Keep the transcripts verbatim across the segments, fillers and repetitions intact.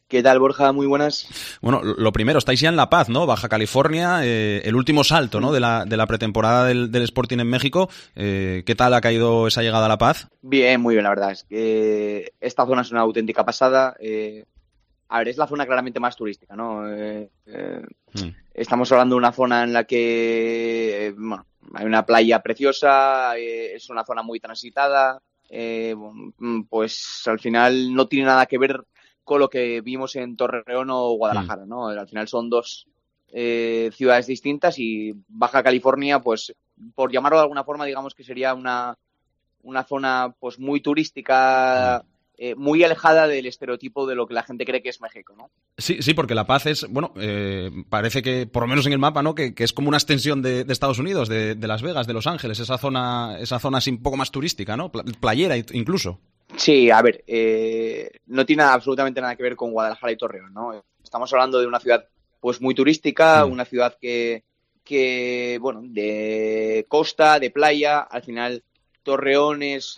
¿Qué tal, Borja? Muy buenas. Bueno, lo primero, estáis ya en La Paz, ¿no? Baja California, eh, el último salto, ¿no? De la, de la pretemporada del, del Sporting en México. Eh, ¿Qué tal ha caído esa llegada a La Paz? Bien, muy bien, la verdad. Es que esta zona es una auténtica pasada. Eh, a ver, es la zona claramente más turística, ¿no? Eh, eh, mm. Estamos hablando de una zona en la que, eh, bueno, hay una playa preciosa, eh, es una zona muy transitada, eh, pues al final no tiene nada que ver con lo que vimos en Torreón o Guadalajara, ¿no? Al final son dos eh, ciudades distintas y Baja California, pues por llamarlo de alguna forma, digamos que sería una, una zona pues muy turística, eh, muy alejada del estereotipo de lo que la gente cree que es México, ¿no? Sí, sí, porque La Paz es, bueno, eh, parece que, por lo menos en el mapa, ¿no? Que, que es como una extensión de, de Estados Unidos, de, de Las Vegas, de Los Ángeles, esa zona, esa zona así un poco más turística, ¿no? Playera incluso. Sí, a ver, eh, no tiene absolutamente nada que ver con Guadalajara y Torreón, ¿no? Estamos hablando de una ciudad pues muy turística, mm. una ciudad que, que, bueno, de costa, de playa, al final Torreón es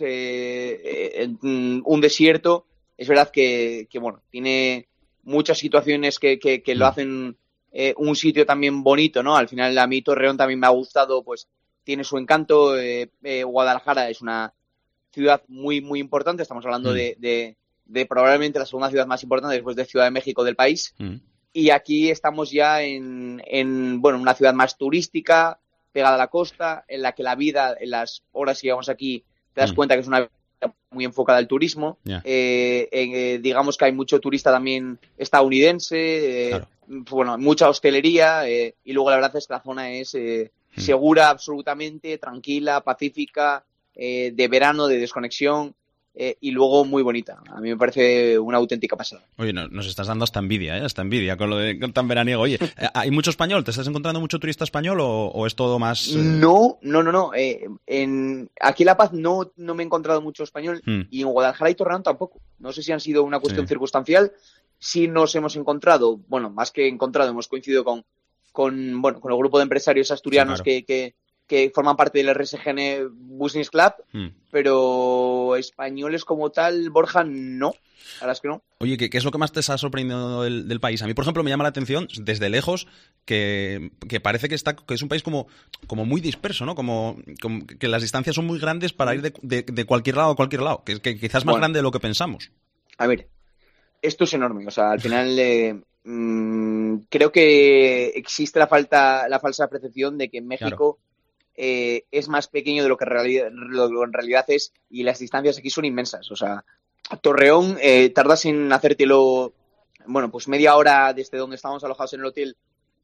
eh, un desierto, es verdad que, que bueno, tiene muchas situaciones que, que, que mm. lo hacen eh, un sitio también bonito, ¿no? Al final a mí Torreón también me ha gustado, pues tiene su encanto, eh, eh, Guadalajara es una ciudad muy, muy importante. Estamos hablando mm. de, de, de probablemente la segunda ciudad más importante después de Ciudad de México del país. Mm. Y aquí estamos ya en, en, bueno, una ciudad más turística, pegada a la costa, en la que la vida, en las horas que llevamos aquí, te das mm. cuenta que es una vida muy enfocada al turismo. Yeah. Eh, eh, digamos que hay mucho turista también estadounidense, eh, claro. bueno, mucha hostelería, eh, y luego la verdad es que la zona es eh, mm. segura absolutamente, tranquila, pacífica, Eh, de verano, de desconexión, eh, y luego muy bonita. A mí me parece una auténtica pasada. Oye, no, nos estás dando hasta envidia, ¿eh? Hasta envidia con lo de con tan veraniego. Oye, ¿hay mucho español? ¿Te estás encontrando mucho turista español o, o es todo más...? Eh... No, no, no, no. Eh, en, aquí en La Paz no, no me he encontrado mucho español hmm. y en Guadalajara y Torreón tampoco. No sé si han sido una cuestión sí. circunstancial. Sí nos hemos encontrado, bueno, más que encontrado, hemos coincidido con, con, bueno, con el grupo de empresarios asturianos sí, claro. que... que que forman parte del R S G N Business Club, hmm. pero españoles como tal, Borja, no. La verdad es que no. Oye, ¿qué, qué es lo que más te está sorprendiendo del, del país? A mí, por ejemplo, me llama la atención, desde lejos, que, que parece que está que es un país como, como muy disperso, ¿no? Como, como que las distancias son muy grandes para ir de, de, de cualquier lado a cualquier lado, que, que quizás más bueno, grande de lo que pensamos. A ver, esto es enorme. O sea, al final... Eh, mmm, creo que existe la falta, la falsa percepción de que en México... Claro. Eh, es más pequeño de lo que en realidad, lo que en realidad es, y las distancias aquí son inmensas. O sea, Torreón eh, tardas en hacértelo, bueno, pues media hora desde donde estábamos alojados en el hotel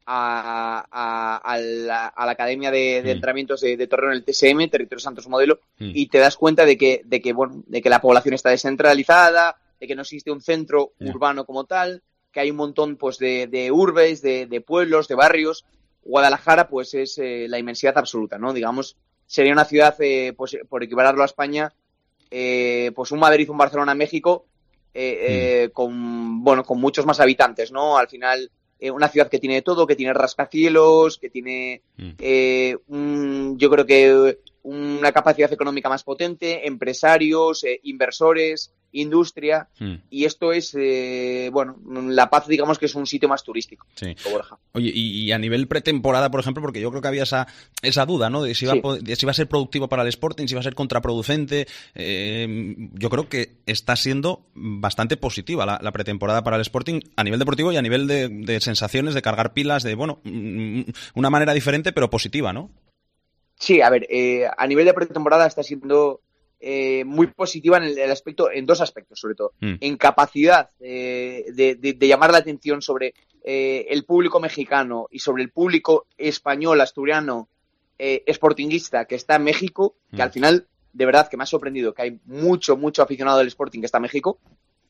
a, a, a, la, a la academia de, de mm. entrenamientos de, de Torreón, el T S M, Territorio Santos Modelo, mm. y te das cuenta de que, de que, bueno, de que la población está descentralizada, de que no existe un centro yeah. urbano como tal, que hay un montón pues de, de urbes, de, de pueblos, de barrios. Guadalajara, pues es eh, la inmensidad absoluta, ¿no? Digamos, sería una ciudad, eh, pues por equipararlo a España, eh, pues un Madrid, un Barcelona, México, eh, mm. eh, con, bueno, con muchos más habitantes, ¿no? Al final, eh, una ciudad que tiene todo, que tiene rascacielos, que tiene, mm. eh, un, yo creo que una capacidad económica más potente, empresarios, eh, inversores, industria, mm. y esto es, eh, bueno, La Paz, digamos que es un sitio más turístico. Sí. Oye, y, y a nivel pretemporada, por ejemplo, porque yo creo que había esa, esa duda, ¿no? De si, sí. iba a, de si iba a ser productivo para el Sporting, si iba a ser contraproducente. Eh, yo creo que está siendo bastante positiva la, la pretemporada para el Sporting a nivel deportivo y a nivel de, de sensaciones, de cargar pilas, de, bueno, una manera diferente, pero positiva, ¿no? Sí, a ver, eh, a nivel de pretemporada está siendo eh, muy positiva en el, el aspecto, en dos aspectos sobre todo, mm. en capacidad eh, de, de, de llamar la atención sobre eh, el público mexicano y sobre el público español, asturiano, eh, sportinguista que está en México, mm. que al final, de verdad, que me ha sorprendido que hay mucho, mucho aficionado del Sporting que está en México.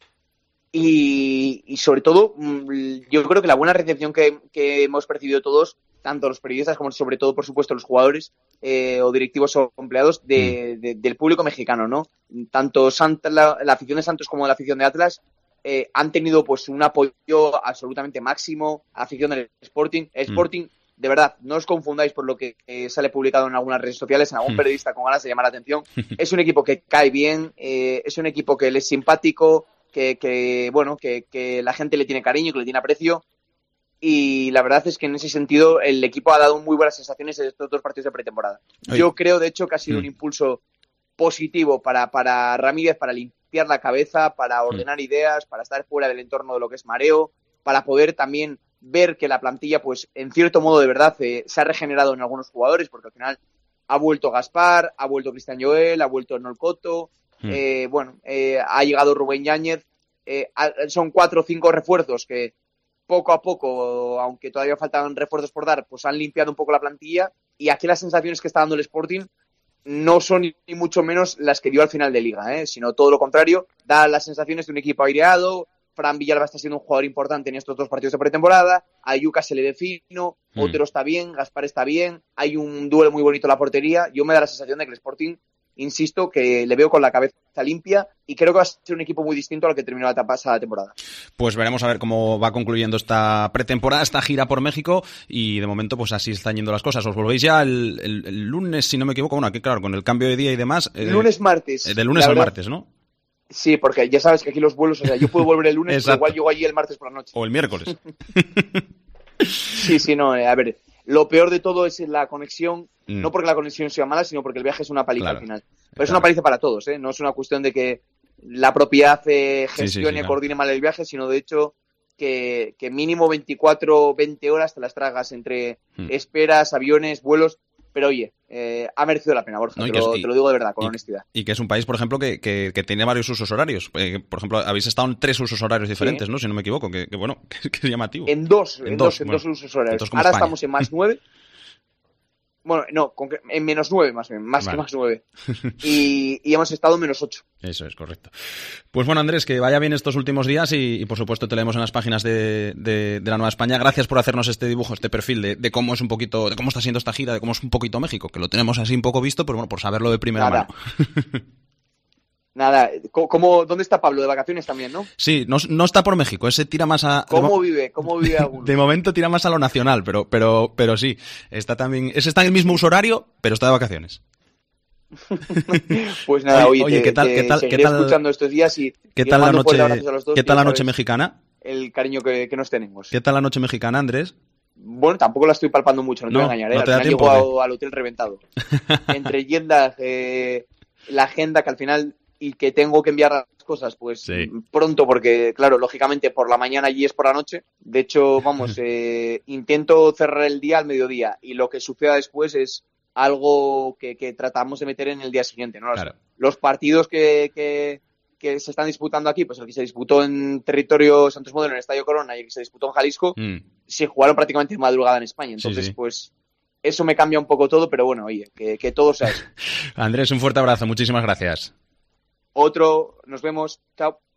Y, y sobre todo, yo creo que la buena recepción que, que hemos percibido todos, tanto los periodistas como sobre todo, por supuesto, los jugadores eh, o directivos o empleados de, de, del público mexicano, ¿no? Tanto Santa, la, la afición de Santos como la afición de Atlas eh, han tenido pues un apoyo absolutamente máximo a la afición del Sporting. El Sporting, mm. de verdad, no os confundáis por lo que eh, sale publicado en algunas redes sociales, en algún periodista con ganas de llamar la atención. Es un equipo que cae bien, eh, es un equipo que le es simpático, que, que bueno, que, que la gente le tiene cariño, que le tiene aprecio. Y la verdad es que en ese sentido el equipo ha dado muy buenas sensaciones en estos dos partidos de pretemporada. Oye. Yo creo, de hecho, que ha sido mm. un impulso positivo para, para Ramírez, para limpiar la cabeza, para ordenar mm. ideas, para estar fuera del entorno de lo que es mareo, para poder también ver que la plantilla, pues, en cierto modo, de verdad, eh, se ha regenerado en algunos jugadores, porque al final ha vuelto Gaspar, ha vuelto Cristian Joel, ha vuelto Nolcoto, mm. eh, bueno, eh, ha llegado Rubén Yáñez, eh, son cuatro o cinco refuerzos que poco a poco, aunque todavía faltan refuerzos por dar, pues han limpiado un poco la plantilla, y aquí las sensaciones que está dando el Sporting no son ni mucho menos las que dio al final de Liga, ¿eh? Sino todo lo contrario, da las sensaciones de un equipo aireado. Fran Villalba está siendo un jugador importante en estos dos partidos de pretemporada, a Yuka se le defino, mm. Otero está bien, Gaspar está bien, hay un duelo muy bonito en la portería. Yo me da la sensación de que el Sporting, insisto, que le veo con la cabeza limpia y creo que va a ser un equipo muy distinto al que terminó la pasada temporada. Pues veremos a ver cómo va concluyendo esta pretemporada, esta gira por México, y de momento pues así están yendo las cosas. Os volvéis ya el, el, el lunes, si no me equivoco, bueno, aquí claro, con el cambio de día y demás. Eh, lunes, martes. Eh, de lunes al martes, ¿no? Sí, porque ya sabes que aquí los vuelos, o sea, yo puedo volver el lunes, pero igual llego allí el martes por la noche. O el miércoles. Sí, sí, no, eh, a ver, lo peor de todo es la conexión, mm. no porque la conexión sea mala, sino porque el viaje es una paliza, claro, al final. Pero claro, es una paliza para todos, ¿eh? No es una cuestión de que la propiedad eh, gestione sí, sí, sí, y claro. coordine mal el viaje, sino de hecho que, que mínimo veinticuatro, veinte horas te las tragas entre mm. esperas, aviones, vuelos. Pero oye, eh, ha merecido la pena, Borja, no, te, lo, es, y, te lo digo de verdad, con y, honestidad. Y que es un país, por ejemplo, que, que, que tiene varios usos horarios. Eh, por ejemplo, habéis estado en tres usos horarios diferentes, sí. ¿no? Si no me equivoco, que, que bueno, que, que es llamativo. En dos, en, en dos, dos, en bueno, dos usos horarios. Ahora España. Estamos en más nueve. Bueno, no, en menos nueve más bien, más vale. que más nueve. Y, y hemos estado en menos ocho. Eso es, correcto. Pues bueno, Andrés, que vaya bien estos últimos días y, y por supuesto te leemos en las páginas de, de, de la Nueva España. Gracias por hacernos este dibujo, este perfil de, de cómo es un poquito, de cómo está siendo esta gira, de cómo es un poquito México, que lo tenemos así un poco visto, pero bueno, por saberlo de primera Nada. mano. Nada, ¿cómo, ¿dónde está Pablo? De vacaciones también, ¿no? Sí, no, no está por México, ese tira más a... ¿Cómo mo- vive? ¿Cómo vive alguno? De momento tira más a lo nacional, pero, pero, pero sí, está también, ese está en el mismo uso horario, pero está de vacaciones. Pues nada, oye, oye te, ¿qué tal, te qué tal, seguiré qué tal, escuchando estos días y ¿qué tal la noche, dos, ¿qué tal la noche mexicana? El cariño que, que nos tenemos. ¿Qué tal la noche mexicana, Andrés? Bueno, tampoco la estoy palpando mucho, no, no te voy a engañar, ¿eh? No te al da final tiempo, llego a, al hotel reventado. Entre yendas, eh, la agenda que al final y que tengo que enviar las cosas pues sí. pronto, porque claro, lógicamente por la mañana allí es por la noche. De hecho, vamos, eh, intento cerrar el día al mediodía y lo que suceda después es algo que, que tratamos de meter en el día siguiente, ¿no? Claro. Los partidos que, que, que se están disputando aquí, pues el que se disputó en territorio Santos Modelo, en el Estadio Corona, y el que se disputó en Jalisco, mm. se jugaron prácticamente de madrugada en España. Entonces, sí, sí. pues eso me cambia un poco todo, pero bueno, oye, que, que todo sea eso. Andrés, un fuerte abrazo, muchísimas gracias. Otro, nos vemos, chao.